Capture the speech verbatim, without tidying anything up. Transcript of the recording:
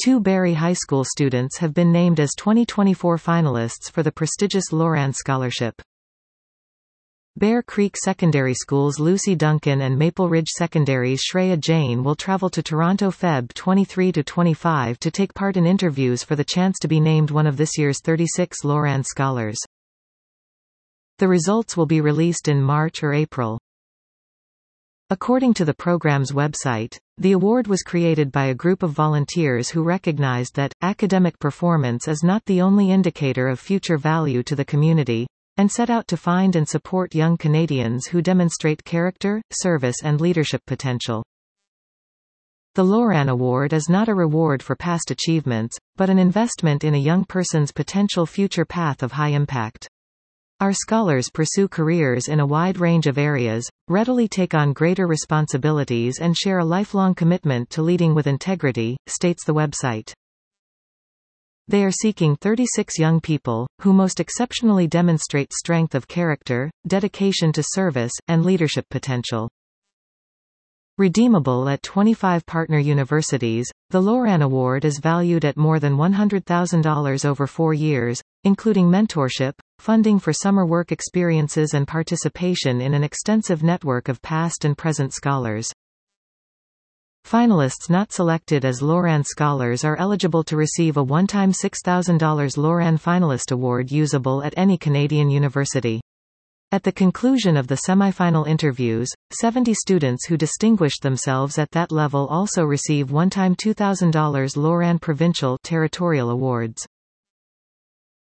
Two Barry High School students have been named as twenty twenty-four finalists for the prestigious Loran Scholarship. Bear Creek Secondary School's Lucy Duncan and Maple Ridge Secondary's Shreya Jain will travel to Toronto February twenty-third to twenty-fifth to take part in interviews for the chance to be named one of this year's thirty-six Loran Scholars. The results will be released in March or April. According to the program's website, the award was created by a group of volunteers who recognized that academic performance is not the only indicator of future value to the community, and set out to find and support young Canadians who demonstrate character, service and leadership potential. The Loran Award is not a reward for past achievements, but an investment in a young person's potential future path of high impact. Our scholars pursue careers in a wide range of areas, readily take on greater responsibilities and share a lifelong commitment to leading with integrity, states the website. They are seeking thirty-six young people, who most exceptionally demonstrate strength of character, dedication to service, and leadership potential. Redeemable at twenty-five partner universities, the Loran Award is valued at more than one hundred thousand dollars over four years, including mentorship, funding for summer work experiences and participation in an extensive network of past and present scholars. Finalists not selected as Loran Scholars are eligible to receive a one-time six thousand dollars Loran Finalist Award usable at any Canadian university. At the conclusion of the semifinal interviews, seventy students who distinguished themselves at that level also receive one-time two thousand dollars Loran Provincial Territorial Awards.